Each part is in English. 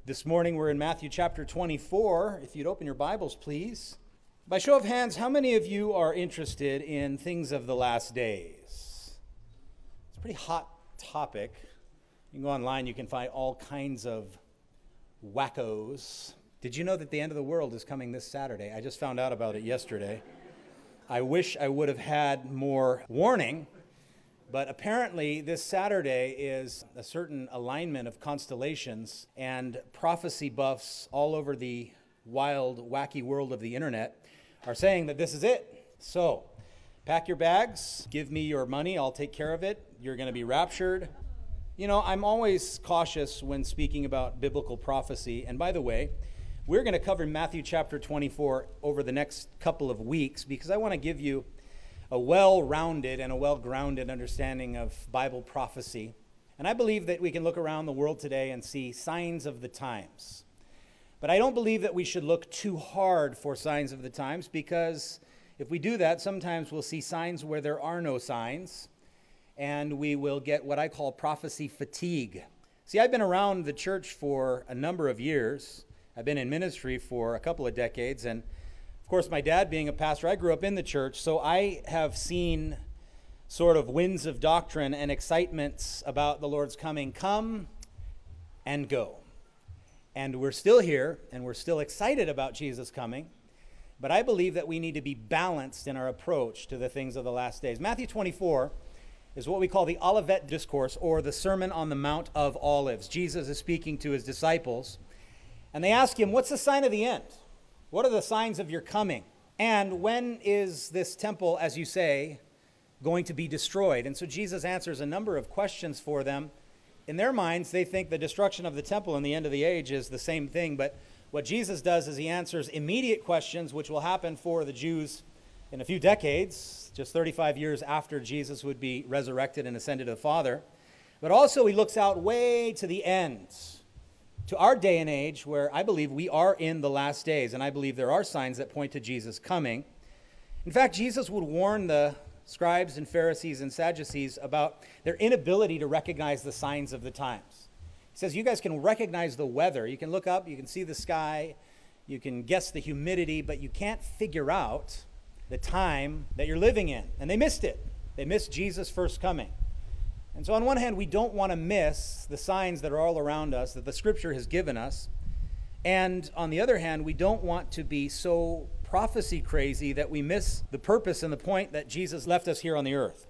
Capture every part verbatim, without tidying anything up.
This morning we're in Matthew chapter twenty-four. If you'd open your Bibles, please. By show of hands, how many of you are interested in things of the last days? It's a pretty hot topic. You can go online, you can find all kinds of wackos. Did you know that the end of the world is coming this Saturday? I just found out about it yesterday. I wish I would have had more warning. But apparently this Saturday is a certain alignment of constellations, and prophecy buffs all over the wild, wacky world of the internet are saying that this is it. So, pack your bags, give me your money, I'll take care of it. You're going to be raptured. You know, I'm always cautious when speaking about biblical prophecy. And by the way, we're going to cover Matthew chapter twenty-four over the next couple of weeks because I want to give you a well-rounded and a well-grounded understanding of Bible prophecy. And I believe that we can look around the world today and see signs of the times. But I don't believe that we should look too hard for signs of the times, because if we do that, sometimes we'll see signs where there are no signs, and we will get what I call prophecy fatigue. See, I've been around the church for a number of years. I've been in ministry for a couple of decades, and of course, my dad being a pastor, I grew up in the church, so I have seen sort of winds of doctrine and excitements about the Lord's coming come and go. And we're still here, and we're still excited about Jesus coming, but I believe that we need to be balanced in our approach to the things of the last days. Matthew twenty-four is what we call the Olivet Discourse, or the Sermon on the Mount of Olives. Jesus is speaking to his disciples, and they ask him, what's the sign of the end? What are the signs of your coming? And when is this temple, as you say, going to be destroyed? And so Jesus answers a number of questions for them. In their minds, they think the destruction of the temple and the end of the age is the same thing. But what Jesus does is he answers immediate questions, which will happen for the Jews in a few decades, just thirty-five years after Jesus would be resurrected and ascended to the Father. But also he looks out way to the end, to our day and age, where I believe we are in the last days, and I believe there are signs that point to Jesus coming. In fact, Jesus would warn the scribes and Pharisees and Sadducees about their inability to recognize the signs of the times. He says, you guys can recognize the weather. You can look up, you can see the sky, you can guess the humidity, but you can't figure out the time that you're living in. And they missed it. They missed Jesus' first coming. And so on one hand, we don't want to miss the signs that are all around us, that the Scripture has given us. And on the other hand, we don't want to be so prophecy crazy that we miss the purpose and the point that Jesus left us here on the earth.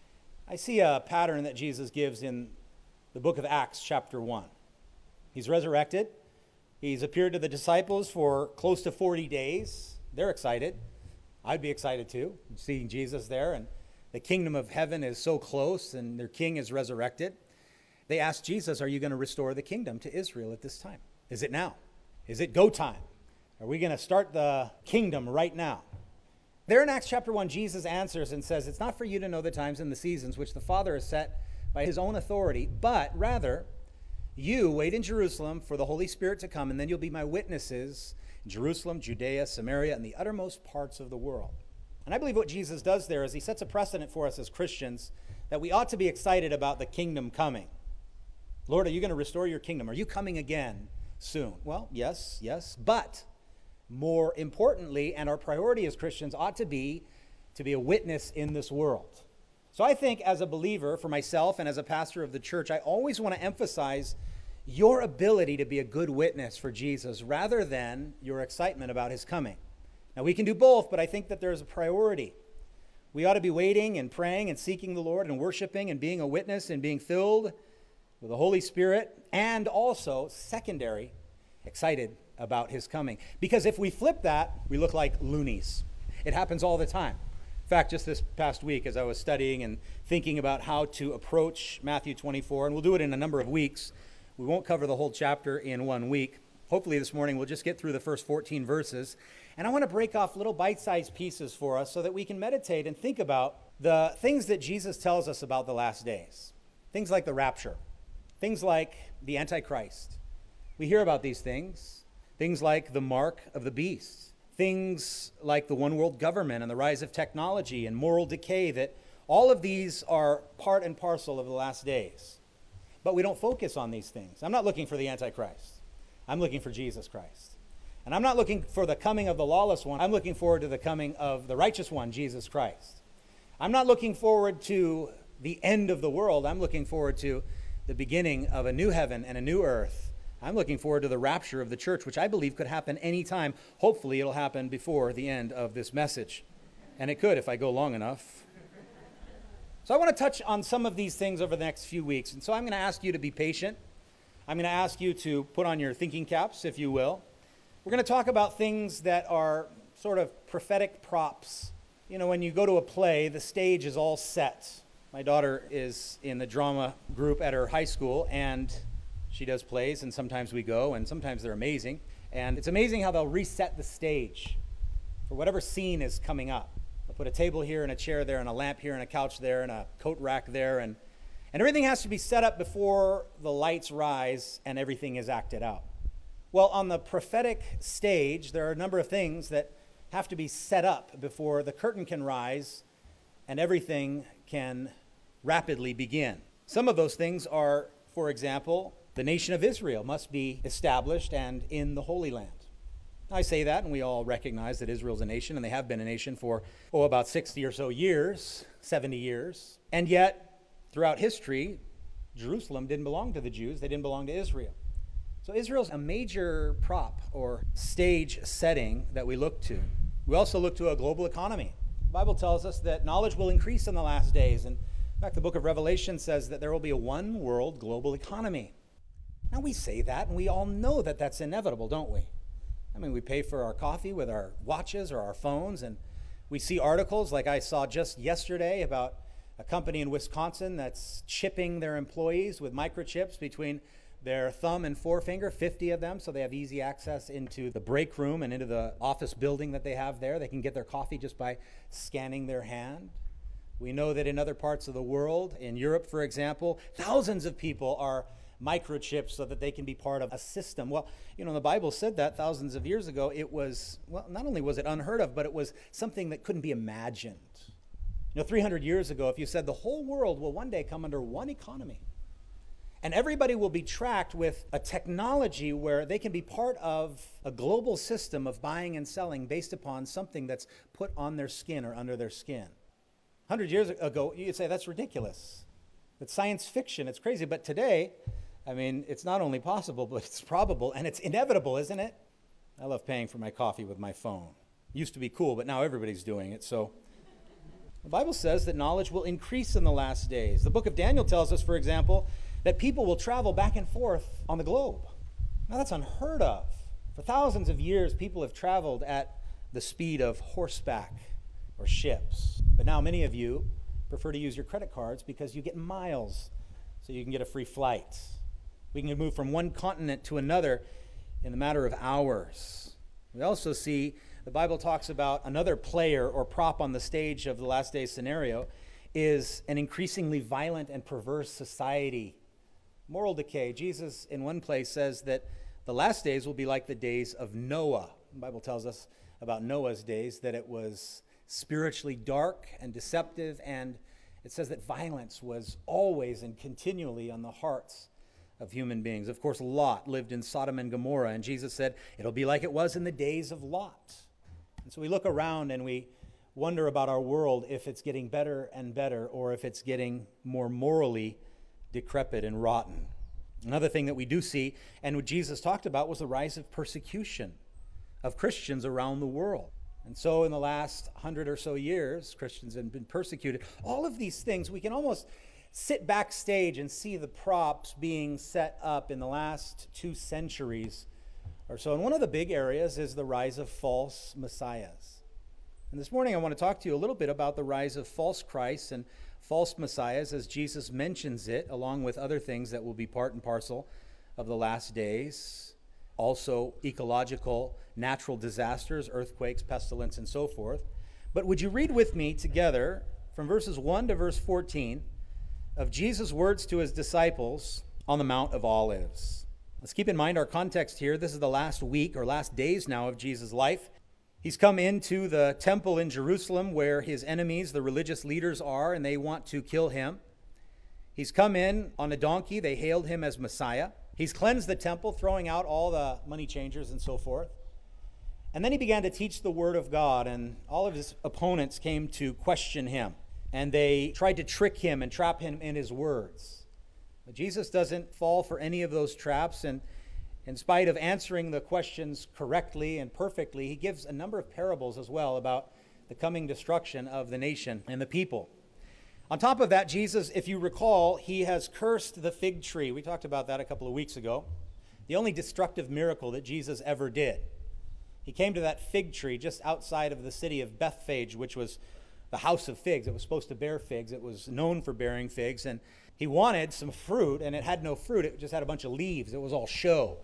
I see a pattern that Jesus gives in the book of Acts, chapter one. He's resurrected. He's appeared to the disciples for close to forty days. They're excited. I'd be excited too, seeing Jesus there, and the kingdom of heaven is so close, and their king is resurrected. They asked Jesus, are you going to restore the kingdom to Israel at this time? Is it now? Is it go time? Are we going to start the kingdom right now? There in Acts chapter one, Jesus answers and says, it's not for you to know the times and the seasons which the Father has set by his own authority, but rather you wait in Jerusalem for the Holy Spirit to come, and then you'll be my witnesses in Jerusalem, Judea, Samaria, and the uttermost parts of the world. And I believe what Jesus does there is he sets a precedent for us as Christians that we ought to be excited about the kingdom coming. Lord, are you going to restore your kingdom? Are you coming again soon? Well, yes, yes. But more importantly, and our priority as Christians ought to be to be a witness in this world. So I think as a believer, for myself and as a pastor of the church, I always want to emphasize your ability to be a good witness for Jesus rather than your excitement about his coming. Now, we can do both, but I think that there's a priority. We ought to be waiting and praying and seeking the Lord and worshiping and being a witness and being filled with the Holy Spirit, and also, secondary, excited about his coming. Because if we flip that, we look like loonies. It happens all the time. In fact, just this past week, as I was studying and thinking about how to approach Matthew twenty-four, and we'll do it in a number of weeks. We won't cover the whole chapter in one week. Hopefully this morning we'll just get through the first fourteen verses. And I want to break off little bite-sized pieces for us so that we can meditate and think about the things that Jesus tells us about the last days. Things like the rapture. Things like the Antichrist. We hear about these things. Things like the mark of the beast. Things like the one world government and the rise of technology and moral decay, that all of these are part and parcel of the last days. But we don't focus on these things. I'm not looking for the Antichrist. I'm looking for Jesus Christ. And I'm not looking for the coming of the lawless one. I'm looking forward to the coming of the righteous one, Jesus Christ. I'm not looking forward to the end of the world. I'm looking forward to the beginning of a new heaven and a new earth. I'm looking forward to the rapture of the church, which I believe could happen anytime. Hopefully it'll happen before the end of this message. And it could if I go long enough. So I want to touch on some of these things over the next few weeks. And so I'm going to ask you to be patient. I'm going to ask you to put on your thinking caps, if you will. We're going to talk about things that are sort of prophetic props. You know, when you go to a play, the stage is all set. My daughter is in the drama group at her high school, and she does plays, and sometimes we go, and sometimes they're amazing. And it's amazing how they'll reset the stage for whatever scene is coming up. They'll put a table here and a chair there and a lamp here and a couch there and a coat rack there, and, and everything has to be set up before the lights rise and everything is acted out. Well, on the prophetic stage, there are a number of things that have to be set up before the curtain can rise and everything can rapidly begin. Some of those things are, for example, the nation of Israel must be established and in the Holy Land. I say that, and we all recognize that Israel's a nation, and they have been a nation for, oh, about sixty or so years, seventy years. And yet, throughout history, Jerusalem didn't belong to the Jews. They didn't belong to Israel. So Israel's a major prop or stage setting that we look to. We also look to a global economy. The Bible tells us that knowledge will increase in the last days. And in fact, the book of Revelation says that there will be a one world global economy. Now, we say that, and we all know that that's inevitable, don't we? I mean, we pay for our coffee with our watches or our phones, and we see articles like I saw just yesterday about a company in Wisconsin that's chipping their employees with microchips between their thumb and forefinger, fifty of them, so they have easy access into the break room and into the office building that they have there. They can get their coffee just by scanning their hand. We know that in other parts of the world, in Europe, for example, thousands of people are microchips so that they can be part of a system. Well, you know, the Bible said that thousands of years ago. It was, well, not only was it unheard of, but it was something that couldn't be imagined. You know, three hundred years ago, if you said the whole world will one day come under one economy, and everybody will be tracked with a technology where they can be part of a global system of buying and selling based upon something that's put on their skin or under their skin. one hundred years ago, you'd say that's ridiculous. It's science fiction. It's crazy. But today, I mean, it's not only possible, but it's probable, and it's inevitable, isn't it? I love paying for my coffee with my phone. It used to be cool, but now everybody's doing it. So the Bible says that knowledge will increase in the last days. The book of Daniel tells us, for example, that people will travel back and forth on the globe. Now, that's unheard of. For thousands of years, people have traveled at the speed of horseback or ships. But now many of you prefer to use your credit cards because you get miles, so you can get a free flight. We can move from one continent to another in the matter of hours. We also see the Bible talks about another player or prop on the stage of the last days scenario is an increasingly violent and perverse society. Moral decay. Jesus in one place says that the last days will be like the days of Noah. The Bible tells us about Noah's days that it was spiritually dark and deceptive, and it says that violence was always and continually on the hearts of human beings. Of course, Lot lived in Sodom and Gomorrah, and Jesus said it'll be like it was in the days of Lot. And so we look around and we wonder about our world, if it's getting better and better or if it's getting more morally decrepit and rotten. Another thing that we do see, and what Jesus talked about, was the rise of persecution of Christians around the world. And so in the last hundred or so years, Christians have been persecuted. All of these things, we can almost sit backstage and see the props being set up in the last two centuries or so. And one of the big areas is the rise of false messiahs. And this morning I want to talk to you a little bit about the rise of false Christs and false messiahs as Jesus mentions it, along with other things that will be part and parcel of the last days. Also ecological, natural disasters, earthquakes, pestilence, and so forth. But would you read with me together from verses one to verse fourteen of Jesus' words to his disciples on the Mount of Olives. Let's keep in mind our context here. This is the last week or last days now of Jesus' life. He's come into the temple in Jerusalem where his enemies, the religious leaders, are, and they want to kill him. He's come in on a donkey. They hailed him as Messiah. He's cleansed the temple, throwing out all the money changers and so forth. And then he began to teach the word of God, and all of his opponents came to question him. And they tried to trick him and trap him in his words. But Jesus doesn't fall for any of those traps, and in spite of answering the questions correctly and perfectly, he gives a number of parables as well about the coming destruction of the nation and the people. On top of that, Jesus, if you recall, he has cursed the fig tree. We talked about that a couple of weeks ago. The only destructive miracle that Jesus ever did. He came to that fig tree just outside of the city of Bethphage, which was the house of figs. It was supposed to bear figs. It was known for bearing figs. And he wanted some fruit, and it had no fruit. It just had a bunch of leaves. It was all show.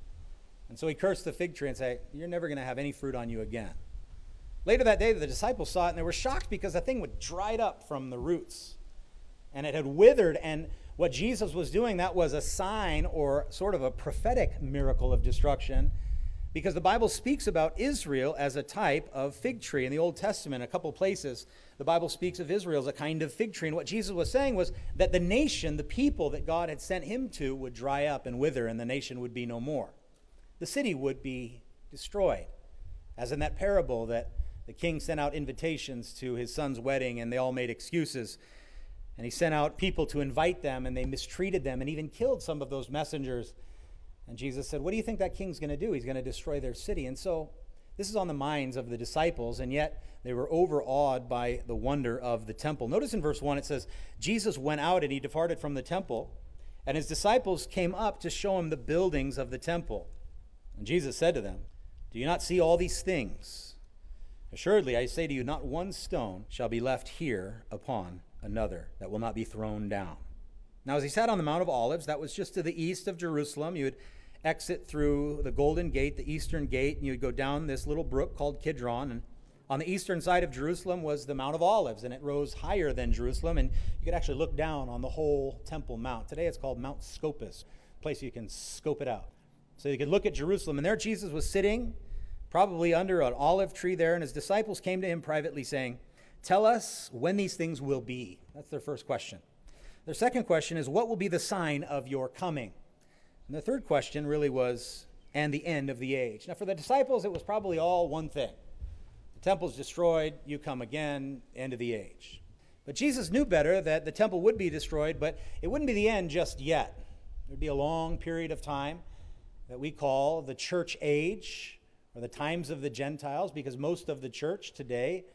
And so he cursed the fig tree and said, "You're never going to have any fruit on you again." Later that day, the disciples saw it, and they were shocked because the thing had dried up from the roots. And it had withered, and what Jesus was doing, that was a sign or sort of a prophetic miracle of destruction, because the Bible speaks about Israel as a type of fig tree. In the Old Testament, a couple places, the Bible speaks of Israel as a kind of fig tree. And what Jesus was saying was that the nation, the people that God had sent him to, would dry up and wither, and the nation would be no more. The city would be destroyed, as in that parable that the king sent out invitations to his son's wedding, and they all made excuses. And he sent out people to invite them, and they mistreated them and even killed some of those messengers. And Jesus said, "What do you think that king's going to do? He's going to destroy their city." And so this is on the minds of the disciples, and yet they were overawed by the wonder of the temple. Notice in verse one it says, Jesus went out and he departed from the temple, and his disciples came up to show him the buildings of the temple. And Jesus said to them, "Do you not see all these things? Assuredly, I say to you, not one stone shall be left here upon another that will not be thrown down." Now, as he sat on the Mount of Olives, that was just to the east of Jerusalem. You would exit through the Golden Gate, the eastern gate, and you would go down this little brook called Kidron. And on the eastern side of Jerusalem was the Mount of Olives, and it rose higher than Jerusalem, and you could actually look down on the whole Temple Mount. Today it's called Mount Scopus, a place you can scope it out. So you could look at Jerusalem, and there Jesus was sitting, probably under an olive tree there, and his disciples came to him privately saying, "Tell us when these things will be." That's their first question. Their second question is, "What will be the sign of your coming?" And the third question really was, "And the end of the age." Now for the disciples, it was probably all one thing. The temple's destroyed, you come again, end of the age. But Jesus knew better that the temple would be destroyed, but it wouldn't be the end just yet. There'd be a long period of time that we call the church age, or the times of the Gentiles, because most of the church today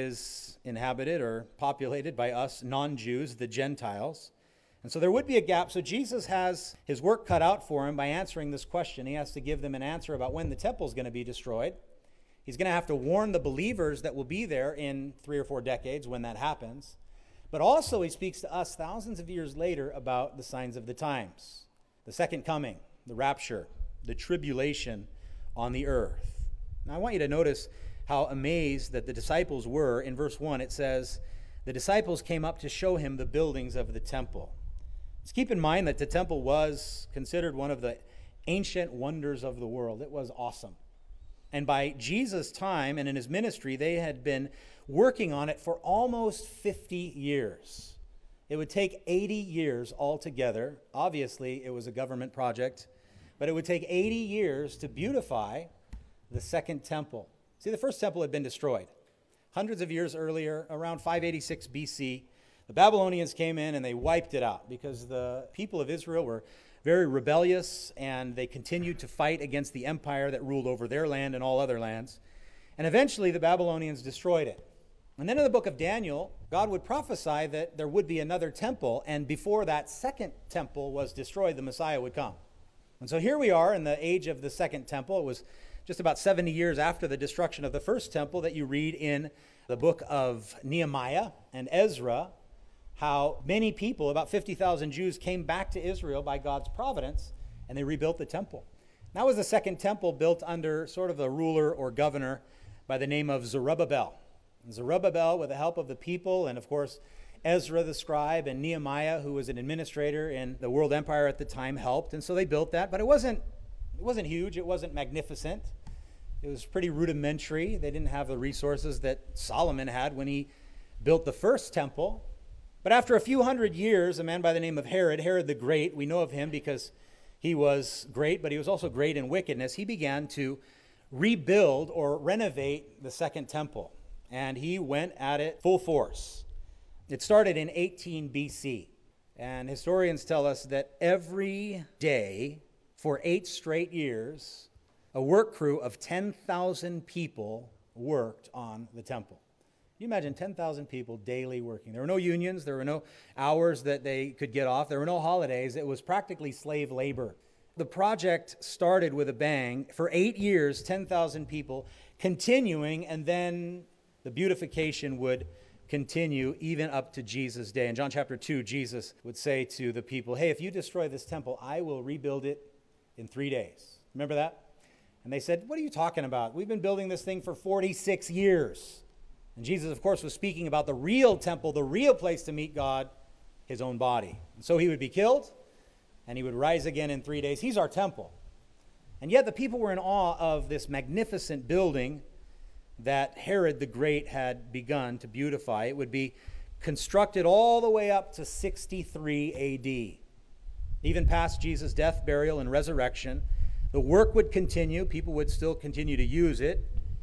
is inhabited or populated by us non-Jews, the Gentiles. And so there would be a gap. So Jesus has his work cut out for him by answering this question. He has to give them an answer about when the temple is going to be destroyed. He's going to have to warn the believers that will be there in three or four decades when that happens. But also he speaks to us thousands of years later about the signs of the times, the second coming, the rapture, the tribulation on the earth. Now, I want you to notice how amazed that the disciples were. In verse one, it says, the disciples came up to show him the buildings of the temple. Let's keep in mind that the temple was considered one of the ancient wonders of the world. It was awesome. And by Jesus' time and in his ministry, they had been working on it for almost fifty years. It would take eighty years altogether. Obviously, it was a government project, but it would take eighty years to beautify the second temple. See, the first temple had been destroyed. Hundreds of years earlier, around five eighty-six B C, the Babylonians came in and they wiped it out because the people of Israel were very rebellious and they continued to fight against the empire that ruled over their land and all other lands. And eventually the Babylonians destroyed it. And then in the book of Daniel, God would prophesy that there would be another temple, and before that second temple was destroyed, the Messiah would come. And so here we are in the age of the second temple. It was just about seventy years after the destruction of the first temple that you read in the book of Nehemiah and Ezra, how many people, about fifty thousand Jews, came back to Israel by God's providence, and they rebuilt the temple. That was the second temple built under sort of a ruler or governor by the name of Zerubbabel. And Zerubbabel, with the help of the people, and of course Ezra the scribe and Nehemiah, who was an administrator in the world empire at the time, helped. And so they built that, but it wasn't It wasn't huge. It wasn't magnificent. It was pretty rudimentary. They didn't have the resources that Solomon had when he built the first temple. But after a few hundred years, a man by the name of Herod, Herod the Great, we know of him because He was great, but he was also great in wickedness. He began to rebuild or renovate the second temple, and he went at it full force. It started in eighteen B C, and historians tell us that every day for eight straight years, a work crew of ten thousand people worked on the temple. Can you imagine ten thousand people daily working? There were no unions. There were no hours that they could get off. There were no holidays. It was practically slave labor. The project started with a bang. For eight years, ten thousand people continuing, and then the beautification would continue even up to Jesus' day. In John chapter two, Jesus would say to the people, hey, if you destroy this temple, I will rebuild it in three days. Remember that? And they said, what are you talking about? We've been building this thing for forty-six years. And Jesus, of course, was speaking about the real temple, the real place to meet God, his own body. And so he would be killed, and he would rise again in three days. He's our temple. And yet the people were in awe of this magnificent building that Herod the Great had begun to beautify. It would be constructed all the way up to sixty-three A D. Even past Jesus' death, burial, and resurrection, the work would continue. People would still continue to use it.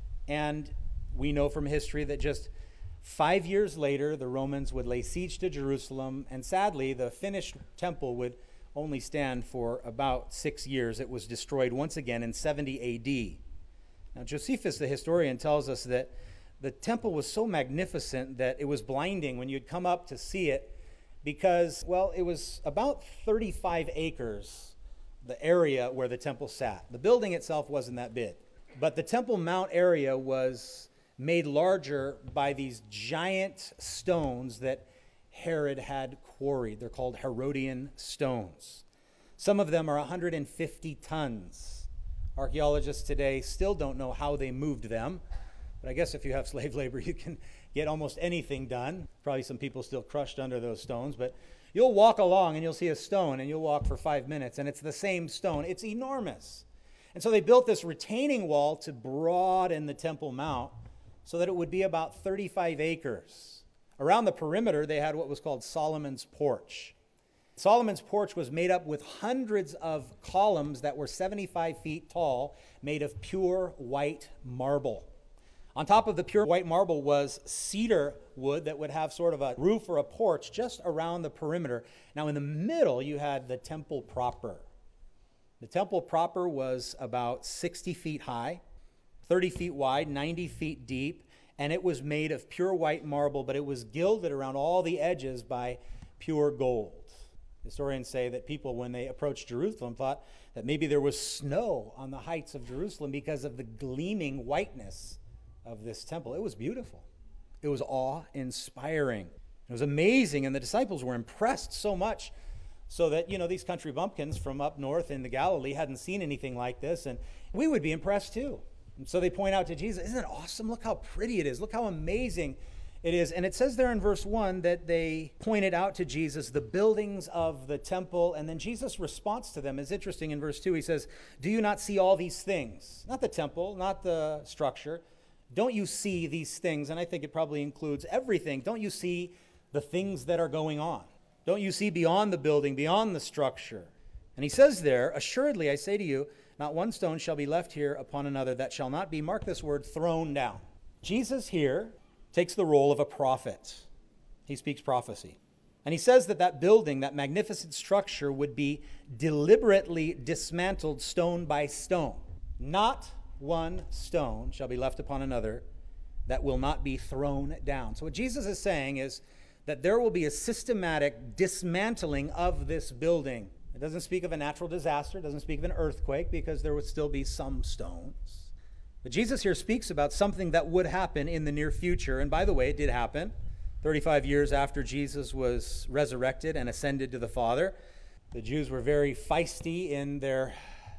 And we know from history that just five years later, the Romans would lay siege to Jerusalem, and sadly, the finished temple would only stand for about six years. It was destroyed once again in seventy A D. Now, Josephus, the historian, tells us that the temple was so magnificent that it was blinding when you'd come up to see it because, well, it was about thirty-five acres, the area where the temple sat. The building itself wasn't that big, but the Temple Mount area was made larger by these giant stones that Herod had quarried. They're called Herodian stones. Some of them are one hundred fifty tons. Archaeologists today still don't know how they moved them, but I guess if you have slave labor, you can get almost anything done. Probably some people still crushed under those stones, but you'll walk along and you'll see a stone, and you'll walk for five minutes, and it's the same stone. It's enormous. And so they built this retaining wall to broaden the Temple Mount so that it would be about thirty-five acres. Around the perimeter, they had what was called Solomon's Porch. Solomon's Porch was made up with hundreds of columns that were seventy-five feet tall, made of pure white marble. On top of the pure white marble was cedar wood that would have sort of a roof or a porch just around the perimeter. Now, in the middle, you had the temple proper. The temple proper was about sixty feet high, thirty feet wide, ninety feet deep, and it was made of pure white marble, but it was gilded around all the edges by pure gold. Historians say that people, when they approached Jerusalem, thought that maybe there was snow on the heights of Jerusalem because of the gleaming whiteness of this temple. It was beautiful. It was awe-inspiring. It was amazing, and the disciples were impressed so much so that, you know, these country bumpkins from up north in the Galilee hadn't seen anything like this, and we would be impressed too. And so they point out to Jesus, isn't it awesome? Look how pretty it is. Look how amazing it is. And it says there in verse one that they pointed out to Jesus the buildings of the temple, and then Jesus' response to them is interesting. In verse two, he says, do you not see all these things? Not the temple, not the structure. Don't you see these things? And I think it probably includes everything. Don't you see the things that are going on? Don't you see beyond the building, beyond the structure? And he says there, assuredly, I say to you, not one stone shall be left here upon another that shall not be, mark this word, thrown down. Jesus here takes the role of a prophet. He speaks prophecy. And he says that that building, that magnificent structure, would be deliberately dismantled stone by stone. Not one stone shall be left upon another that will not be thrown down. So what Jesus is saying is that there will be a systematic dismantling of this building. It doesn't speak of a natural disaster. It doesn't speak of an earthquake, because there would still be some stones. But Jesus here speaks about something that would happen in the near future. And by the way, it did happen. thirty-five years after Jesus was resurrected and ascended to the Father, the Jews were very feisty in their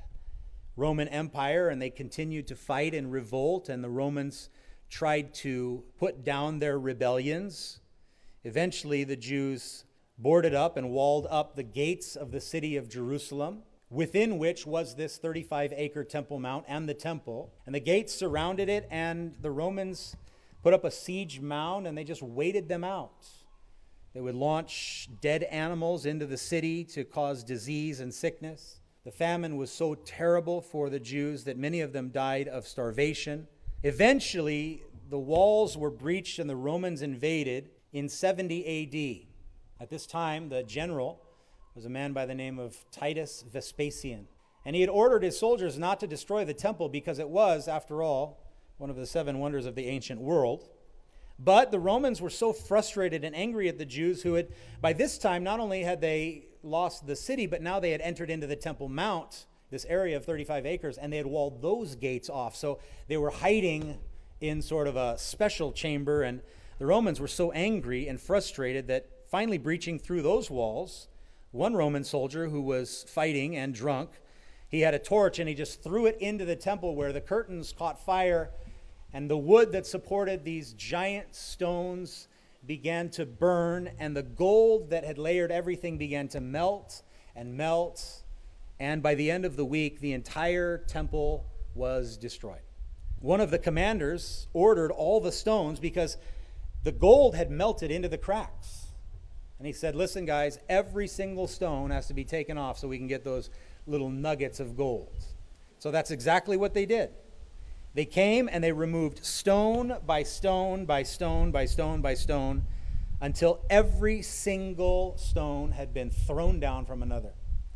Roman Empire, and they continued to fight and revolt, and the Romans tried to put down their rebellions. Eventually, the Jews boarded up and walled up the gates of the city of Jerusalem, within which was this thirty-five acre Temple Mount and the temple. And the gates surrounded it, and the Romans put up a siege mound, and they just waited them out. They would launch dead animals into the city to cause disease and sickness. The famine was so terrible for the Jews that many of them died of starvation. Eventually, the walls were breached and the Romans invaded in seventy A D. At this time, the general was a man by the name of Titus Vespasian. And he had ordered his soldiers not to destroy the temple because it was, after all, one of the seven wonders of the ancient world. But the Romans were so frustrated and angry at the Jews who had, by this time, not only had they lost the city, but now they had entered into the Temple Mount, this area of thirty-five acres, and they had walled those gates off. So they were hiding in sort of a special chamber, and the Romans were so angry and frustrated that finally breaching through those walls, one Roman soldier who was fighting and drunk, he had a torch and he just threw it into the temple where the curtains caught fire, and the wood that supported these giant stones began to burn, and the gold that had layered everything began to melt and melt. And by the end of the week, the entire temple was destroyed. One of the commanders ordered all the stones because the gold had melted into the cracks. And he said, listen, guys, every single stone has to be taken off so we can get those little nuggets of gold. So that's exactly what they did. They came and they removed stone by stone by stone by stone by stone until every single stone had been thrown down from another.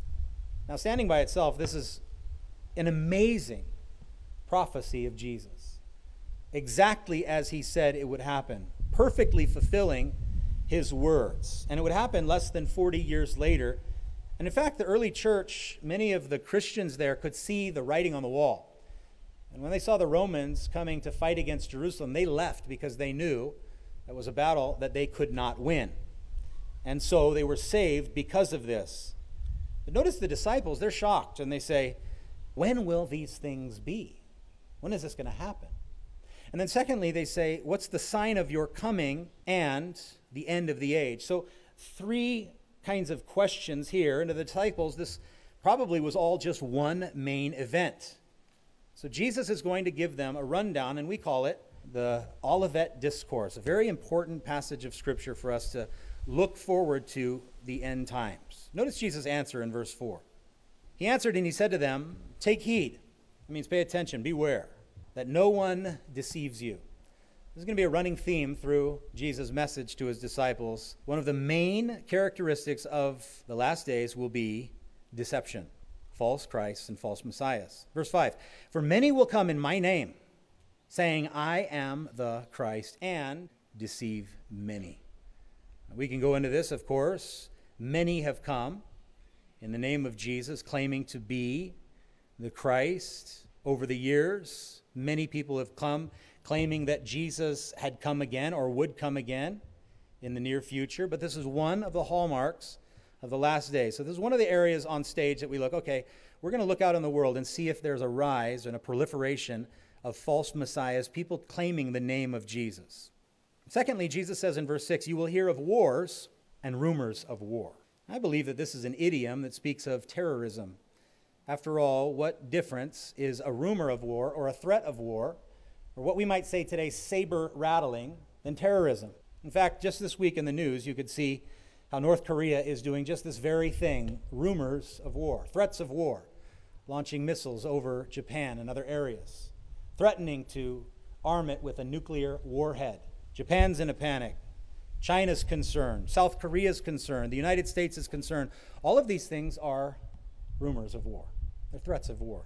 Now, standing by itself, this is an amazing prophecy of Jesus, exactly as he said it would happen, perfectly fulfilling his words. And it would happen less than forty years later. And in fact, the early church, many of the Christians there could see the writing on the wall. And when they saw the Romans coming to fight against Jerusalem, they left because they knew it was a battle that they could not win. And so they were saved because of this. But notice the disciples, they're shocked, and they say, when will these things be? When is this going to happen? And then secondly, they say, what's the sign of your coming and the end of the age? So three kinds of questions here. And to the disciples, this probably was all just one main event. So Jesus is going to give them a rundown, and we call it the Olivet Discourse, a very important passage of Scripture for us to look forward to the end times. Notice Jesus' answer in verse four. He answered and he said to them, take heed. It means pay attention, beware, that no one deceives you. This is going to be a running theme through Jesus' message to his disciples. One of the main characteristics of the last days will be deception. False Christs and false messiahs. Verse five, for many will come in my name, saying, I am the Christ, and deceive many. We can go into this, of course. Many have come in the name of Jesus, claiming to be the Christ. Over the years, many people have come claiming that Jesus had come again or would come again in the near future. But this is one of the hallmarks of the last days. So this is one of the areas on stage that we look, okay, we're going to look out in the world and see if there's a rise and a proliferation of false messiahs, people claiming the name of Jesus. Secondly, Jesus says in verse six, you will hear of wars and rumors of war. I believe that this is an idiom that speaks of terrorism. After all, what difference is a rumor of war or a threat of war, or what we might say today, saber rattling, than terrorism? In fact, just this week in the news, you could see how North Korea is doing just this very thing, rumors of war, threats of war, launching missiles over Japan and other areas, threatening to arm it with a nuclear warhead. Japan's in a panic. China's concerned. South Korea's concerned. The United States is concerned. All of these things are rumors of war. They're threats of war.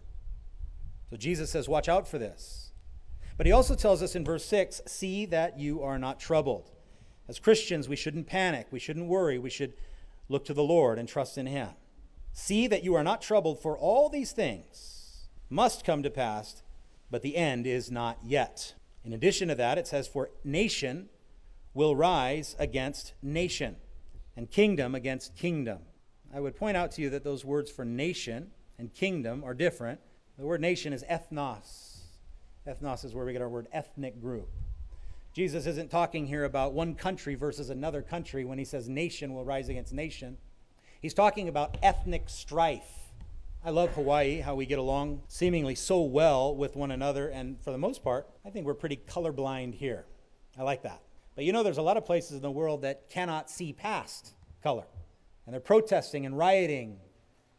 So Jesus says, watch out for this. But he also tells us in verse six, see that you are not troubled. As Christians, we shouldn't panic. We shouldn't worry. We should look to the Lord and trust in him. See that you are not troubled, for all these things must come to pass, but the end is not yet. In addition to that, it says, for nation will rise against nation, and kingdom against kingdom. I would point out to you that those words for nation and kingdom are different. The word nation is ethnos. Ethnos is where we get our word ethnic group. Jesus isn't talking here about one country versus another country when he says nation will rise against nation. He's talking about ethnic strife. I love Hawaii, how we get along seemingly so well with one another, and for the most part, I think we're pretty colorblind here. I like that. But you know, there's a lot of places in the world that cannot see past color, and they're protesting and rioting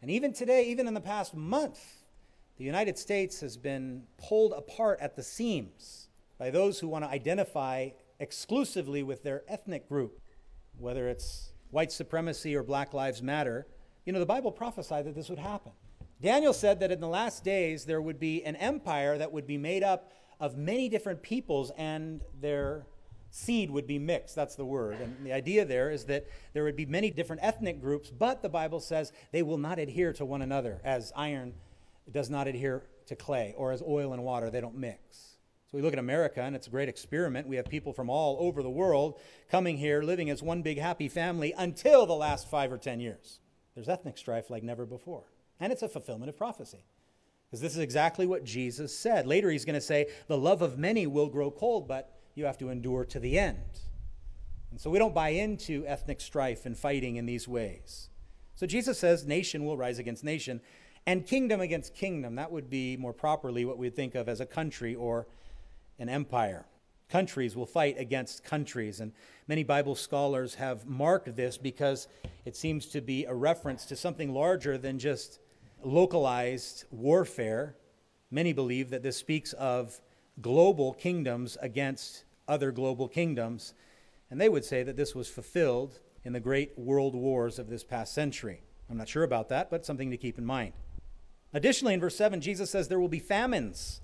And even today, even in the past month, the United States has been pulled apart at the seams by those who want to identify exclusively with their ethnic group, whether it's white supremacy or Black Lives Matter. You know, the Bible prophesied that this would happen. Daniel said that in the last days there would be an empire that would be made up of many different peoples and their seed would be mixed. That's the word. And the idea there is that there would be many different ethnic groups, but the Bible says they will not adhere to one another as iron does not adhere to clay, or as oil and water, they don't mix. So we look at America, and it's a great experiment. We have people from all over the world coming here, living as one big happy family until the last five or ten years. There's ethnic strife like never before. And it's a fulfillment of prophecy. Because this is exactly what Jesus said. Later he's going to say, the love of many will grow cold, but you have to endure to the end. And so we don't buy into ethnic strife and fighting in these ways. So Jesus says nation will rise against nation, and kingdom against kingdom. That would be more properly what we'd think of as a country or an empire. Countries will fight against countries, and many Bible scholars have marked this because it seems to be a reference to something larger than just localized warfare. Many believe that this speaks of global kingdoms against other global kingdoms, and they would say that this was fulfilled in the great world wars of this past century. I'm not sure about that, but something to keep in mind. Additionally, in verse seven, Jesus says there will be famines,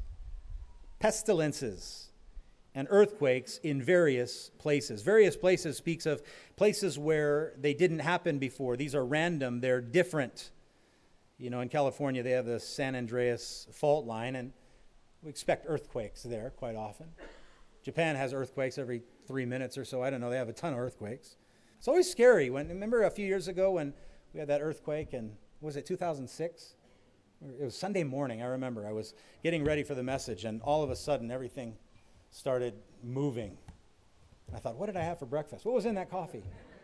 pestilences, and earthquakes in various places. Various places speaks of places where they didn't happen before. These are random. They're different. You know, in California, they have the San Andreas fault line, and we expect earthquakes there quite often. Japan has earthquakes every three minutes or so. I don't know. They have a ton of earthquakes. It's always scary. When remember a few years ago when we had that earthquake in, was it two thousand six? It was Sunday morning, I remember. I was getting ready for the message, and all of a sudden, everything started moving. I thought, what did I have for breakfast? What was in that coffee?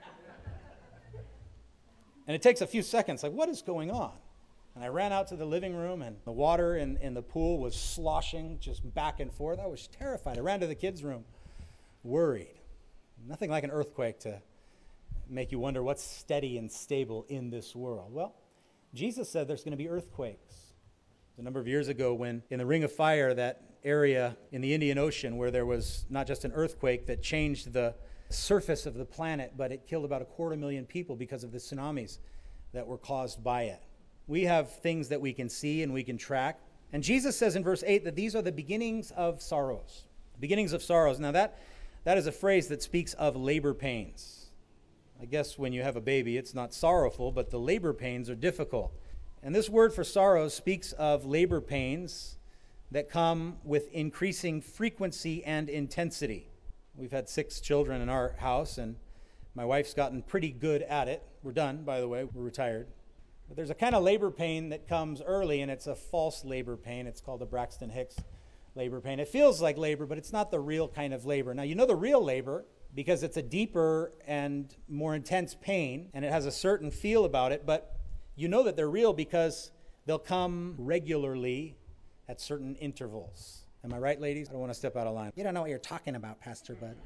And it takes a few seconds, like, what is going on? And I ran out to the living room, and the water in, in the pool was sloshing just back and forth. I was terrified. I ran to the kids' room, worried. Nothing like an earthquake to make you wonder what's steady and stable in this world. Well, Jesus said there's going to be earthquakes. A number of years ago when in the Ring of Fire, that area in the Indian Ocean where there was not just an earthquake that changed the surface of the planet, but it killed about a quarter million people because of the tsunamis that were caused by it. We have things that we can see and we can track. And Jesus says in verse eight that these are the beginnings of sorrows. Beginnings of sorrows. Now that, that is a phrase that speaks of labor pains. I guess when you have a baby, it's not sorrowful, but the labor pains are difficult. And this word for sorrows speaks of labor pains that come with increasing frequency and intensity. We've had six children in our house, and my wife's gotten pretty good at it. We're done, by the way. We're retired. But there's a kind of labor pain that comes early, and it's a false labor pain. It's called the Braxton Hicks labor pain. It feels like labor, but it's not the real kind of labor. Now, you know the real labor because it's a deeper and more intense pain, and it has a certain feel about it, but you know that they're real because they'll come regularly at certain intervals. Am I right, ladies? I don't want to step out of line. You don't know what you're talking about, Pastor Bud.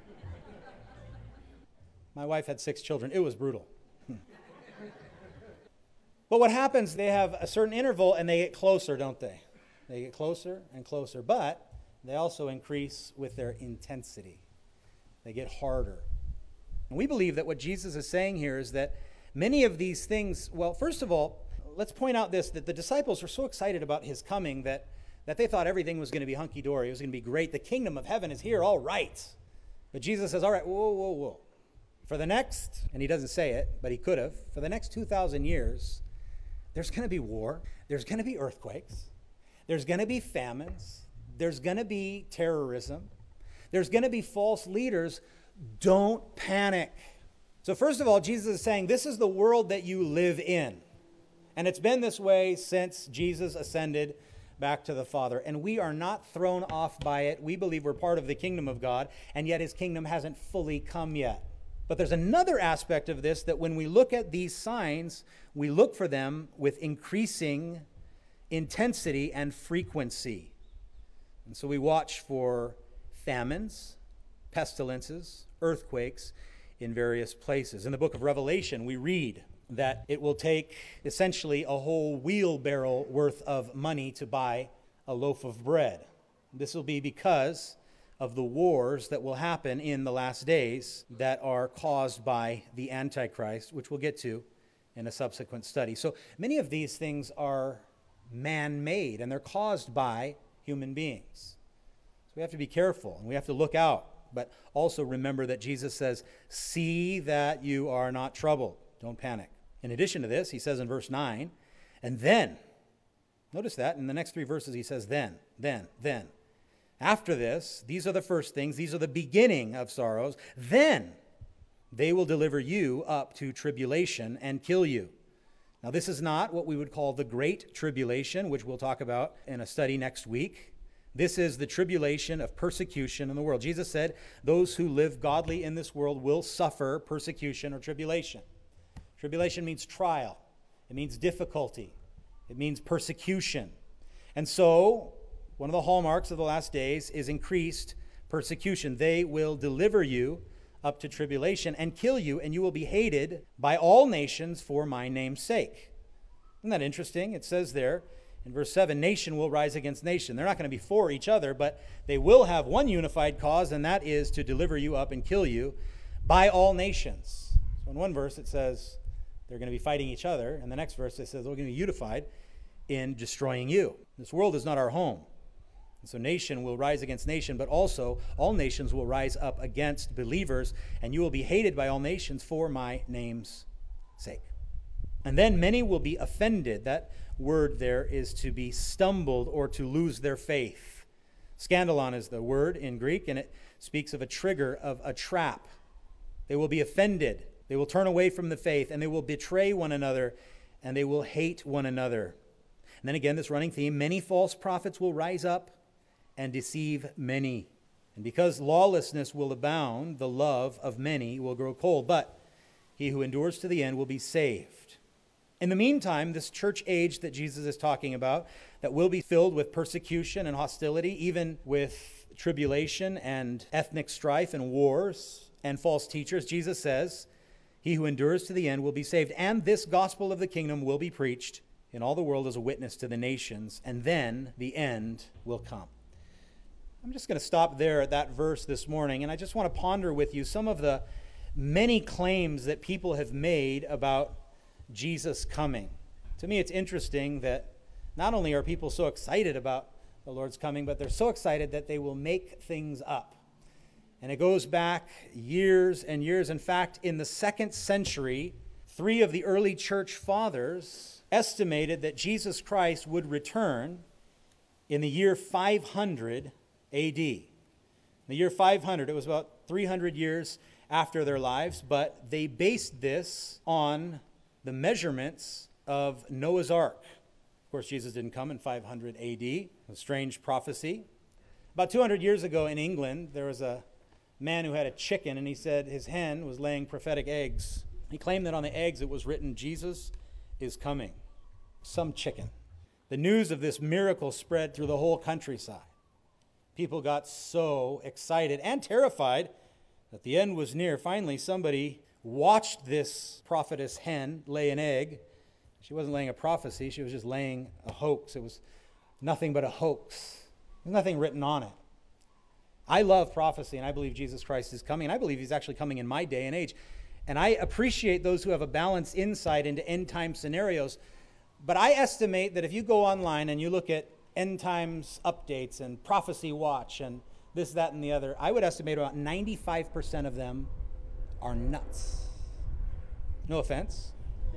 My wife had six children. It was brutal. But what happens, they have a certain interval and they get closer, don't they? They get closer and closer, but they also increase with their intensity. They get harder. And we believe that what Jesus is saying here is that many of these things, well, first of all, let's point out this, that the disciples were so excited about his coming that, that they thought everything was going to be hunky-dory. It was going to be great. The kingdom of heaven is here, all right. But Jesus says, all right, whoa, whoa, whoa. For the next, and he doesn't say it, but he could have, for the next two thousand years, there's going to be war. There's going to be earthquakes. There's going to be famines. There's going to be terrorism. There's going to be false leaders. Don't panic. So first of all, Jesus is saying this is the world that you live in. And it's been this way since Jesus ascended back to the Father. And we are not thrown off by it. We believe we're part of the kingdom of God, and yet his kingdom hasn't fully come yet. But there's another aspect of this that when we look at these signs, we look for them with increasing intensity and frequency. And so we watch for famines, pestilences, earthquakes in various places. In the book of Revelation, we read that it will take essentially a whole wheelbarrow worth of money to buy a loaf of bread. This will be because of the wars that will happen in the last days that are caused by the Antichrist, which we'll get to in a subsequent study. So many of these things are man-made, and they're caused by human beings. So we have to be careful, and we have to look out, but also remember that Jesus says, see that you are not troubled. Don't panic. In addition to this, he says in verse nine, and then, notice that in the next three verses he says, then, then, then. After this, these are the first things, these are the beginning of sorrows. Then they will deliver you up to tribulation and kill you. Now, this is not what we would call the Great Tribulation, which we'll talk about in a study next week. This is the tribulation of persecution in the world. Jesus said, those who live godly in this world will suffer persecution or tribulation. Tribulation means trial. It means difficulty. It means persecution. And so, one of the hallmarks of the last days is increased persecution. They will deliver you up to tribulation and kill you, and you will be hated by all nations for my name's sake. Isn't that interesting? It says there in verse seven, nation will rise against nation. They're not going to be for each other, but they will have one unified cause, and that is to deliver you up and kill you by all nations. So in one verse it says they're going to be fighting each other, and the next verse it says they're going to be unified in destroying you. This world is not our home. And so nation will rise against nation, but also all nations will rise up against believers, and you will be hated by all nations for my name's sake. And then many will be offended. That word there is to be stumbled or to lose their faith. Scandalon is the word in Greek, and it speaks of a trigger, of a trap. They will be offended. They will turn away from the faith, and they will betray one another, and they will hate one another. And then again, this running theme, many false prophets will rise up and deceive many. And because lawlessness will abound, the love of many will grow cold. But he who endures to the end will be saved. In the meantime, this church age that Jesus is talking about, that will be filled with persecution and hostility, even with tribulation and ethnic strife and wars and false teachers, Jesus says, he who endures to the end will be saved. And this gospel of the kingdom will be preached in all the world as a witness to the nations, and then the end will come. I'm just going to stop there at that verse this morning, and I just want to ponder with you some of the many claims that people have made about Jesus coming. To me, it's interesting that not only are people so excited about the Lord's coming, but they're so excited that they will make things up. And it goes back years and years. In fact, in the second century, three of the early church fathers estimated that Jesus Christ would return in the year five hundred A D. In the year five hundred, it was about three hundred years after their lives, but they based this on the measurements of Noah's Ark. Of course, Jesus didn't come in five hundred A D, a strange prophecy. About two hundred years ago in England, there was a man who had a chicken, and he said his hen was laying prophetic eggs. He claimed that on the eggs it was written, Jesus is coming. Some chicken. The news of this miracle spread through the whole countryside. People got so excited and terrified that the end was near. Finally, somebody watched this prophetess hen lay an egg. She wasn't laying a prophecy. She was just laying a hoax. It was nothing but a hoax. There's nothing written on it. I love prophecy, and I believe Jesus Christ is coming. And I believe he's actually coming in my day and age. And I appreciate those who have a balanced insight into end-time scenarios. But I estimate that if you go online and you look at end times updates and prophecy watch and this, that, and the other, I would estimate about ninety-five percent of them are nuts. No offense.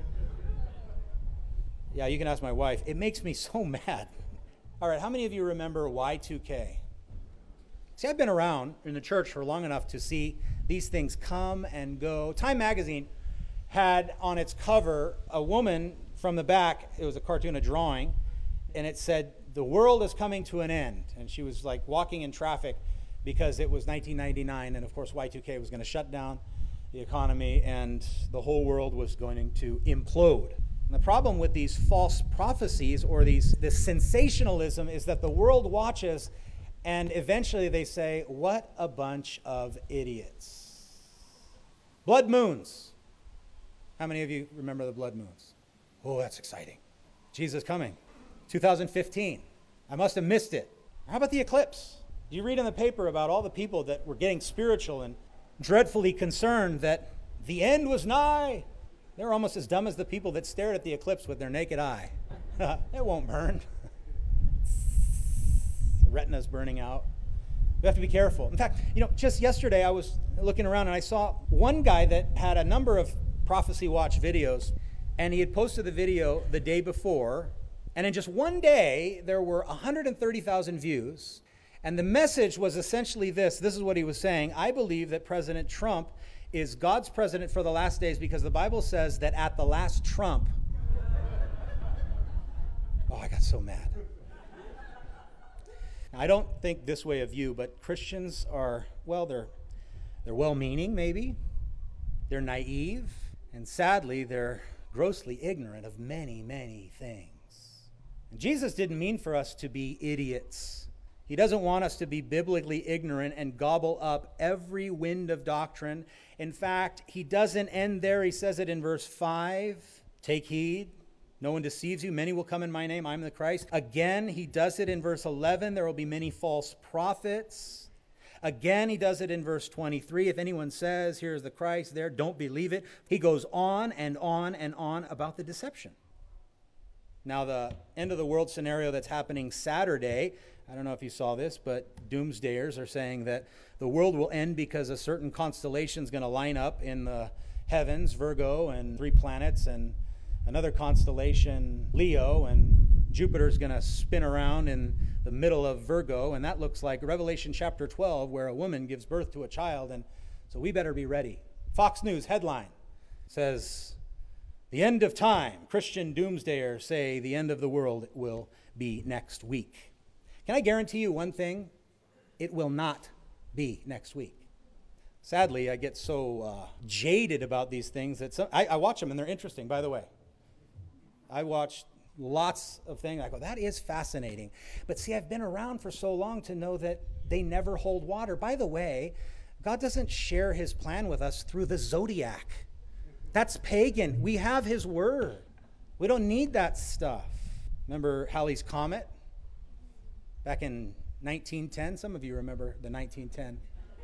Yeah, you can ask my wife. It makes me so mad. All right, how many of you remember Y two K? See, I've been around in the church for long enough to see these things come and go. Time magazine had on its cover a woman from the back. It was a cartoon, a drawing, and it said, "The world is coming to an end." And she was like walking in traffic because it was nineteen ninety-nine, and of course Y two K was going to shut down the economy, and the whole world was going to implode. And the problem with these false prophecies or these this sensationalism is that the world watches, and eventually they say, what a bunch of idiots. Blood moons. How many of you remember the blood moons? Oh, that's exciting. Jesus coming. two thousand fifteen. I must have missed it. How about the eclipse? Do you read in the paper about all the people that were getting spiritual and dreadfully concerned that the end was nigh? They're almost as dumb as the people that stared at the eclipse with their naked eye. It won't burn. The retina's burning out. We have to be careful. In fact, you know, just yesterday I was looking around and I saw one guy that had a number of Prophecy Watch videos, and he had posted the video the day before, and in just one day there were one hundred thirty thousand views, and the message was essentially this. This is what he was saying. I believe that President Trump is God's president for the last days because the Bible says that at the last trump. Oh, I got so mad. Now, I don't think this way of you, but Christians are, well, they're they're well-meaning, maybe. They're naive, and sadly, they're grossly ignorant of many, many things. And Jesus didn't mean for us to be idiots. He doesn't want us to be biblically ignorant and gobble up every wind of doctrine. In fact, he doesn't end there. He says it in verse five. Take heed. No one deceives you. Many will come in my name. I'm the Christ. Again, he does it in verse eleven. There will be many false prophets. Again, he does it in verse twenty-three. If anyone says, here's the Christ there, don't believe it. He goes on and on and on about the deception. Now, the end of the world scenario that's happening Saturday, I don't know if you saw this, but doomsdayers are saying that the world will end because a certain constellation is going to line up in the heavens, Virgo and three planets, and another constellation, Leo, and Jupiter's going to spin around in the middle of Virgo, and that looks like Revelation chapter twelve, where a woman gives birth to a child, and so we better be ready. Fox News headline says, the end of time. Christian doomsdayers say the end of the world will be next week. Can I guarantee you one thing? It will not be next week. Sadly, I get so uh, jaded about these things that some, I, I watch them, and they're interesting, by the way. I watch lots of things. I go, that is fascinating. But see, I've been around for so long to know that they never hold water. By the way, God doesn't share his plan with us through the zodiac. That's pagan. We have his word. We don't need that stuff. Remember Halley's Comet? Back in nineteen ten. Some of you remember the nineteen ten.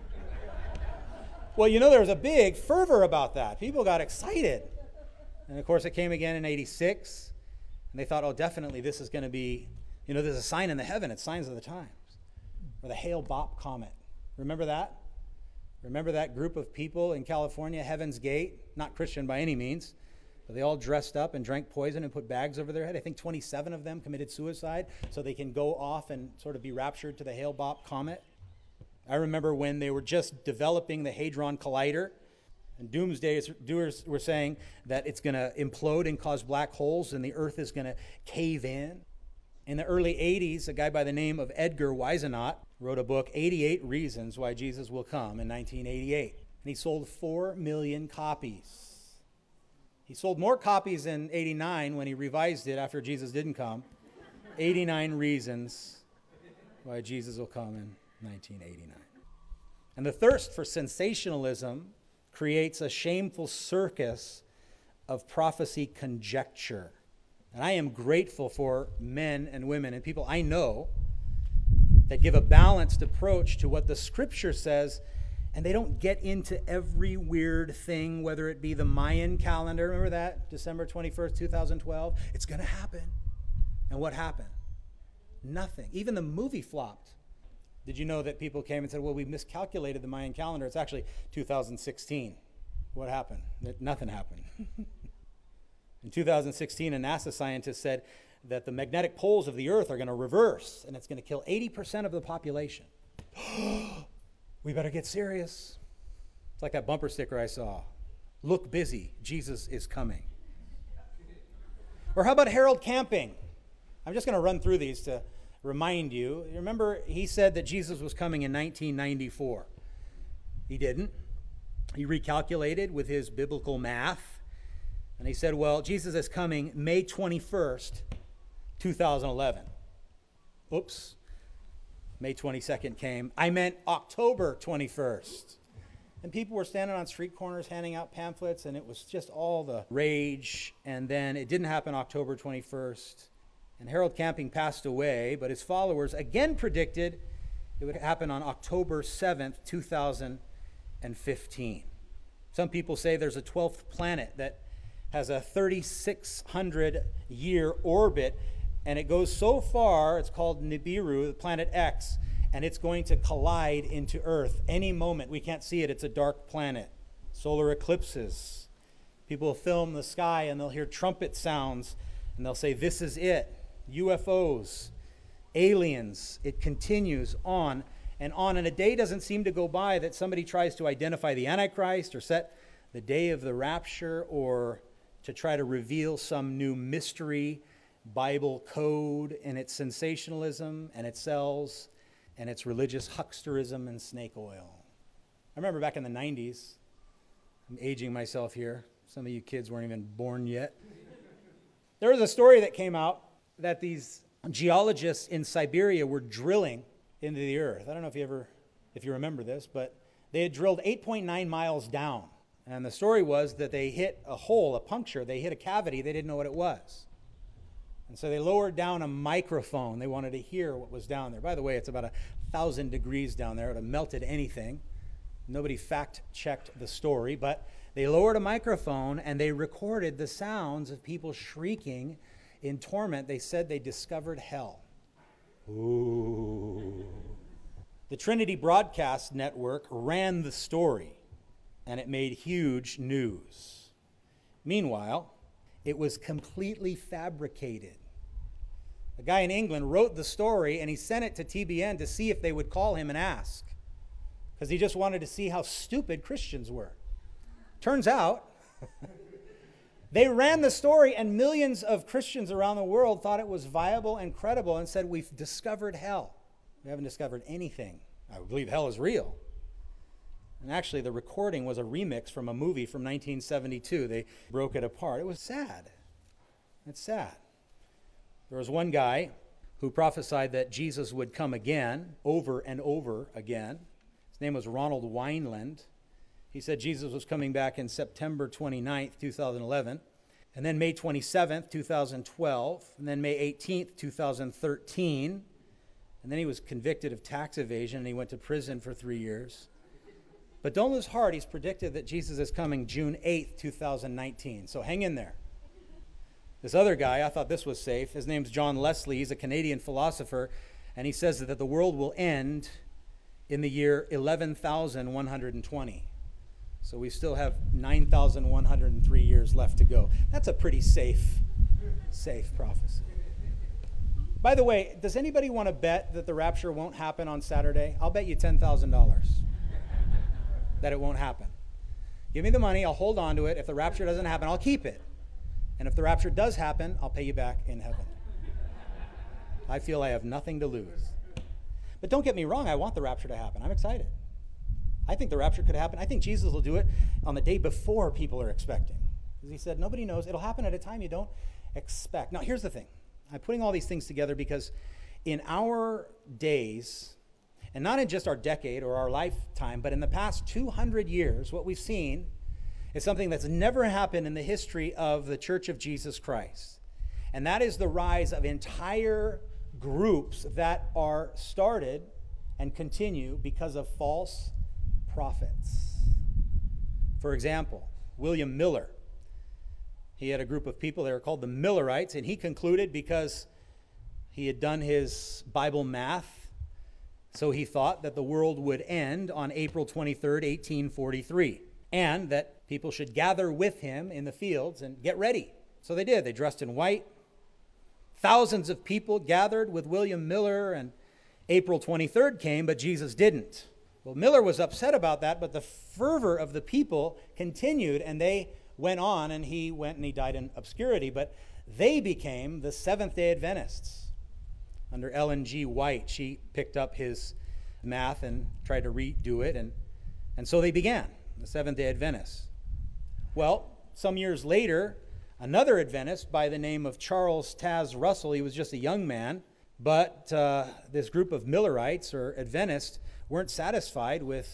Well, you know, there was a big fervor about that. People got excited. And, of course, it came again in eighty-six. And they thought, oh, definitely this is going to be, you know, there's a sign in the heaven. It's signs of the times. Or the Hale-Bopp Comet. Remember that? Remember that group of people in California, Heaven's Gate? Not Christian by any means. But they all dressed up and drank poison and put bags over their head. I think twenty-seven of them committed suicide so they can go off and sort of be raptured to the Hale-Bopp Comet. I remember when they were just developing the Hadron Collider, and doomsdayers were saying that it's going to implode and cause black holes and the earth is going to cave in. In the early eighties, a guy by the name of Edgar Whisenant wrote a book, eighty-eight Reasons Why Jesus Will Come, in nineteen eighty-eight. And he sold four million copies. He sold more copies in eighty-nine when he revised it after Jesus didn't come. eighty-nine Reasons Why Jesus Will Come in nineteen eighty-nine. And the thirst for sensationalism creates a shameful circus of prophecy conjecture. And I am grateful for men and women and people I know that give a balanced approach to what the Scripture says, and they don't get into every weird thing, whether it be the Mayan calendar. Remember that? December twenty-first, twenty twelve? It's going to happen. And what happened? Nothing. Even the movie flopped. Did you know that people came and said, well, we miscalculated the Mayan calendar. It's actually two thousand sixteen. What happened? That nothing happened. In two thousand sixteen, a NASA scientist said that the magnetic poles of the earth are going to reverse, and it's going to kill eighty percent of the population. We better get serious. It's like that bumper sticker I saw. Look busy. Jesus is coming. Or how about Harold Camping? I'm just going to run through these to remind you. Remember, he said that Jesus was coming in nineteen ninety-four. He didn't. He recalculated with his biblical math. And he said, well, Jesus is coming May twenty-first, two thousand eleven. Oops. May twenty-second came. I meant October twenty-first. And people were standing on street corners handing out pamphlets, and it was just all the rage. And then it didn't happen October twenty-first. And Harold Camping passed away, but his followers again predicted it would happen on October seventh, two thousand fifteen. Some people say there's a twelfth planet that has a thirty-six hundred year orbit, and it goes so far, it's called Nibiru, the planet X, and it's going to collide into Earth any moment. We can't see it. It's a dark planet. Solar eclipses. People will film the sky and they'll hear trumpet sounds and they'll say, this is it. U F Os, aliens. It continues on and on. And a day doesn't seem to go by that somebody tries to identify the Antichrist or set the day of the rapture or to try to reveal some new mystery Bible code and its sensationalism and its cells and its religious hucksterism and snake oil. I remember back in the nineties, I'm aging myself here. Some of you kids weren't even born yet. There was a story that came out that these geologists in Siberia were drilling into the earth. I don't know if you ever, if you remember this, but they had drilled eight point nine miles down. And the story was that they hit a hole, a puncture. They hit a cavity. They didn't know what it was. And so they lowered down a microphone. They wanted to hear what was down there. By the way, it's about a thousand degrees down there. It would have melted anything. Nobody fact-checked the story, but they lowered a microphone and they recorded the sounds of people shrieking in torment. They said they discovered hell. Ooh. The Trinity Broadcast Network ran the story, and it made huge news. Meanwhile, it was completely fabricated. A guy in England wrote the story, and he sent it to T B N to see if they would call him and ask, because he just wanted to see how stupid Christians were. Turns out, they ran the story, and millions of Christians around the world thought it was viable and credible and said, we've discovered hell. We haven't discovered anything. I believe hell is real. And actually, the recording was a remix from a movie from nineteen seventy-two. They broke it apart. It was sad. It's sad. There was one guy who prophesied that Jesus would come again, over and over again. His name was Ronald Wineland. He said Jesus was coming back in September twenty-ninth, two thousand eleven, and then May twenty-seventh, two thousand twelve, and then May eighteenth, two thousand thirteen, and then he was convicted of tax evasion, and he went to prison for three years. But don't lose heart, he's predicted that Jesus is coming June eighth, two thousand nineteen, so hang in there. This other guy, I thought this was safe, his name's John Leslie, he's a Canadian philosopher, and he says that the world will end in the year eleven thousand one hundred twenty. So we still have nine thousand one hundred three years left to go. That's a pretty safe, safe prophecy. By the way, does anybody want to bet that the rapture won't happen on Saturday? I'll bet you ten thousand dollars that it won't happen. Give me the money, I'll hold on to it. If the rapture doesn't happen, I'll keep it. And if the rapture does happen, I'll pay you back in heaven. I feel I have nothing to lose. But don't get me wrong, I want the rapture to happen. I'm excited. I think the rapture could happen. I think Jesus will do it on the day before people are expecting. Because he said, nobody knows. It'll happen at a time you don't expect. Now, here's the thing. I'm putting all these things together because in our days, and not in just our decade or our lifetime, but in the past two hundred years, what we've seen is something that's never happened in the history of the Church of Jesus Christ. And that is the rise of entire groups that are started and continue because of false prophets. For example, William Miller. He had a group of people that were called the Millerites, and he concluded because he had done his Bible math, so he thought that the world would end on April twenty-third, eighteen forty-three, and that people should gather with him in the fields and get ready. So they did. They dressed in white. Thousands of people gathered with William Miller, and April twenty-third came, but Jesus didn't. Well, Miller was upset about that, but the fervor of the people continued, and they went on, and he went and he died in obscurity, but they became the Seventh-day Adventists. Under Ellen G. White, she picked up his math and tried to redo it, and, and so they began, the Seventh-day Adventists. Well, some years later, another Adventist by the name of Charles Taz Russell, he was just a young man, but uh, this group of Millerites or Adventists weren't satisfied with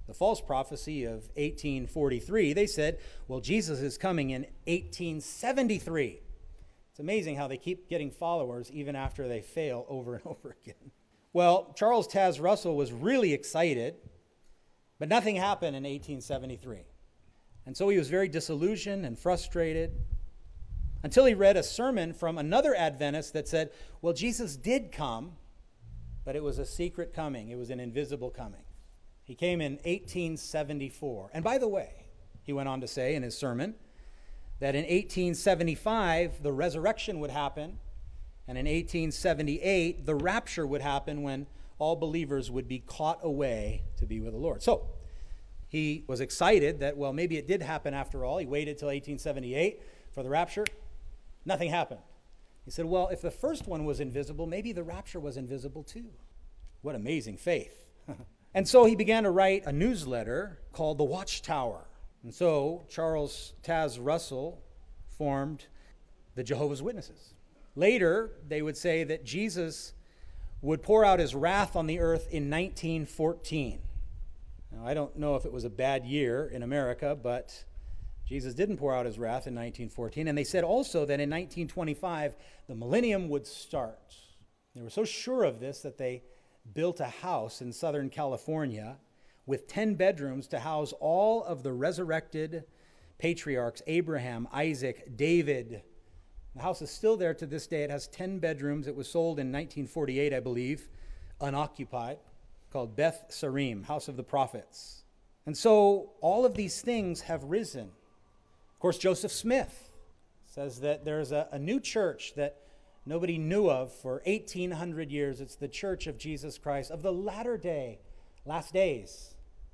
the false prophecy of eighteen forty-three, they said, well, Jesus is coming in eighteen seventy-three. It's amazing how they keep getting followers even after they fail over and over again. Well, Charles Taze Russell was really excited, but nothing happened in eighteen seventy-three. And so he was very disillusioned and frustrated until he read a sermon from another Adventist that said, well, Jesus did come, but it was a secret coming. It was an invisible coming. He came in eighteen seventy-four. And by the way, he went on to say in his sermon that in eighteen seventy-five, the resurrection would happen, and in eighteen seventy-eight, the rapture would happen when all believers would be caught away to be with the Lord. So he was excited that, well, maybe it did happen after all. He waited till eighteen seventy-eight for the rapture. Nothing happened. He said, well, if the first one was invisible, maybe the rapture was invisible too. What amazing faith. And so he began to write a newsletter called The Watchtower. And so Charles Taze Russell formed the Jehovah's Witnesses. Later, they would say that Jesus would pour out his wrath on the earth in nineteen fourteen. Now, I don't know if it was a bad year in America, but Jesus didn't pour out his wrath in nineteen fourteen. And they said also that in nineteen twenty-five, the millennium would start. They were so sure of this that they built a house in Southern California with ten bedrooms to house all of the resurrected patriarchs, Abraham, Isaac, David. The house is still there to this day. It has ten bedrooms. It was sold in nineteen forty-eight, I believe, unoccupied, called Beth Sarim, House of the Prophets. And so all of these things have risen. Of course, Joseph Smith says that there's a, a new church that nobody knew of for eighteen hundred years. It's the Church of Jesus Christ of the latter day, last days,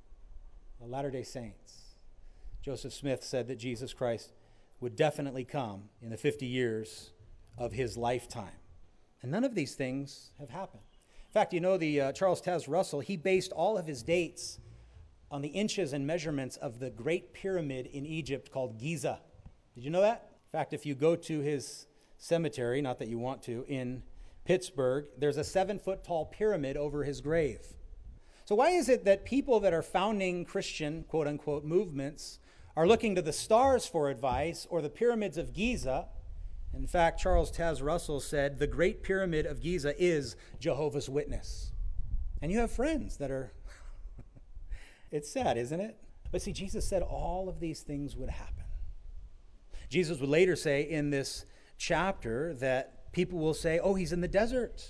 the Latter-day Saints. Joseph Smith said that Jesus Christ would definitely come in the fifty years of his lifetime. And none of these things have happened. In fact, you know, the uh, Charles Taze Russell, he based all of his dates on the inches and measurements of the Great Pyramid in Egypt called Giza. Did you know that? In fact, if you go to his cemetery, not that you want to, in Pittsburgh, there's a seven-foot tall pyramid over his grave. So why is it that people that are founding Christian, quote-unquote, movements are looking to the stars for advice or the pyramids of Giza? In fact, Charles Taze Russell said the Great Pyramid of Giza is Jehovah's Witness. And you have friends that are... It's sad, isn't it? But see, Jesus said all of these things would happen. Jesus would later say in this chapter that people will say, oh, he's in the desert.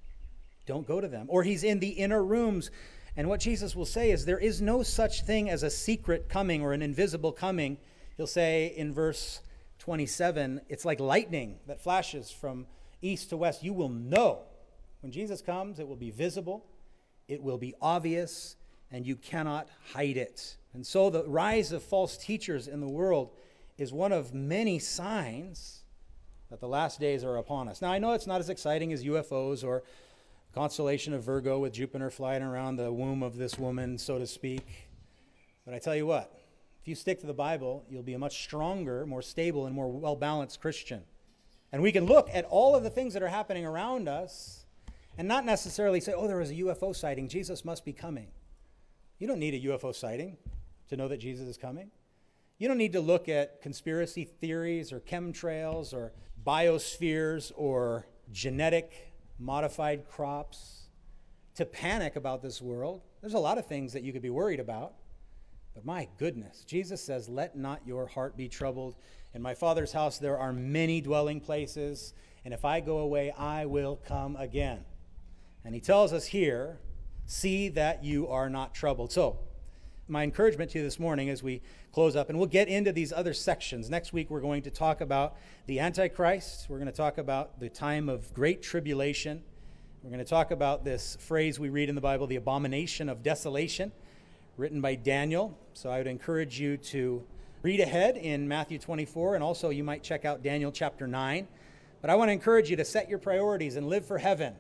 Don't go to them. Or he's in the inner rooms. And what Jesus will say is there is no such thing as a secret coming or an invisible coming. He'll say in verse twenty-seven, it's like lightning that flashes from east to west. You will know. When Jesus comes, it will be visible, it will be obvious, and you cannot hide it. And so the rise of false teachers in the world is one of many signs that the last days are upon us. Now, I know it's not as exciting as U F Os or constellation of Virgo with Jupiter flying around the womb of this woman, so to speak. But I tell you what, if you stick to the Bible, you'll be a much stronger, more stable, and more well-balanced Christian. And we can look at all of the things that are happening around us and not necessarily say, oh, there was a U F O sighting. Jesus must be coming. You don't need a U F O sighting to know that Jesus is coming. You don't need to look at conspiracy theories or chemtrails or biospheres or genetic modified crops to panic about this world. There's a lot of things that you could be worried about. But my goodness, Jesus says, let not your heart be troubled. In my Father's house there are many dwelling places, and if I go away, I will come again. And he tells us here, see that you are not troubled. So, my encouragement to you this morning as we close up, and we'll get into these other sections. Next week we're going to talk about the Antichrist. We're going to talk about the time of great tribulation. We're going to talk about this phrase we read in the Bible, the abomination of desolation, written by Daniel. So I would encourage you to read ahead in Matthew twenty-four, and also you might check out Daniel chapter nine. But I want to encourage you to set your priorities and live for heaven.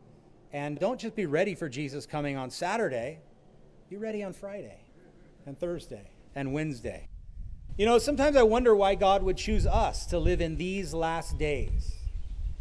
And don't just be ready for Jesus coming on Saturday. Be ready on Friday and Thursday and Wednesday. You know, sometimes I wonder why God would choose us to live in these last days.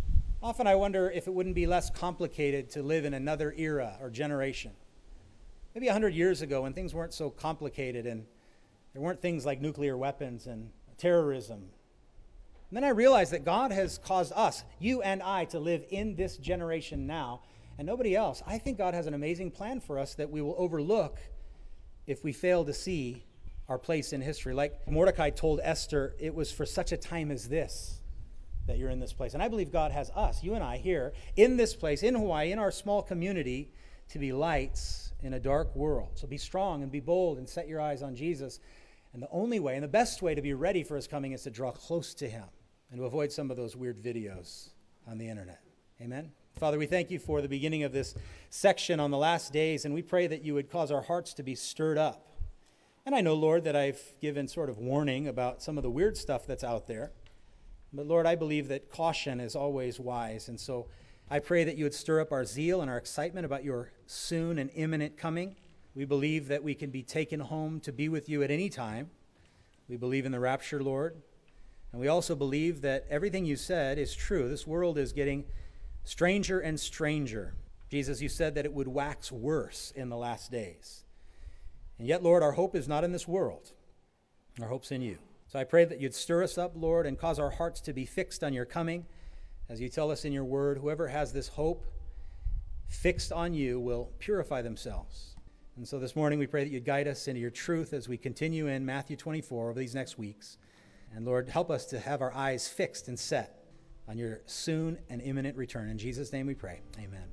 Often I wonder if it wouldn't be less complicated to live in another era or generation. maybe one hundred years ago when things weren't so complicated and there weren't things like nuclear weapons and terrorism. And then I realized that God has caused us, you and I, to live in this generation now, and nobody else. I think God has an amazing plan for us that we will overlook if we fail to see our place in history. Like Mordecai told Esther, it was for such a time as this that you're in this place. And I believe God has us, you and I, here in this place, in Hawaii, in our small community, to be lights in a dark world. So be strong and be bold and set your eyes on Jesus. And the only way and the best way to be ready for his coming is to draw close to him and to avoid some of those weird videos on the internet. Amen? Father, we thank you for the beginning of this section on the last days, and we pray that you would cause our hearts to be stirred up. And I know, Lord, that I've given sort of warning about some of the weird stuff that's out there. But, Lord, I believe that caution is always wise. And so I pray that you would stir up our zeal and our excitement about your soon and imminent coming. We believe that we can be taken home to be with you at any time. We believe in the rapture, Lord. And we also believe that everything you said is true. This world is getting stranger and stranger. Jesus, you said that it would wax worse in the last days. And yet, Lord, our hope is not in this world. Our hope's in you. So I pray that you'd stir us up, Lord, and cause our hearts to be fixed on your coming. As you tell us in your word, whoever has this hope fixed on you will purify themselves. And so this morning we pray that you'd guide us into your truth as we continue in Matthew twenty-four over these next weeks. And Lord, help us to have our eyes fixed and set on your soon and imminent return. In Jesus' name we pray. Amen.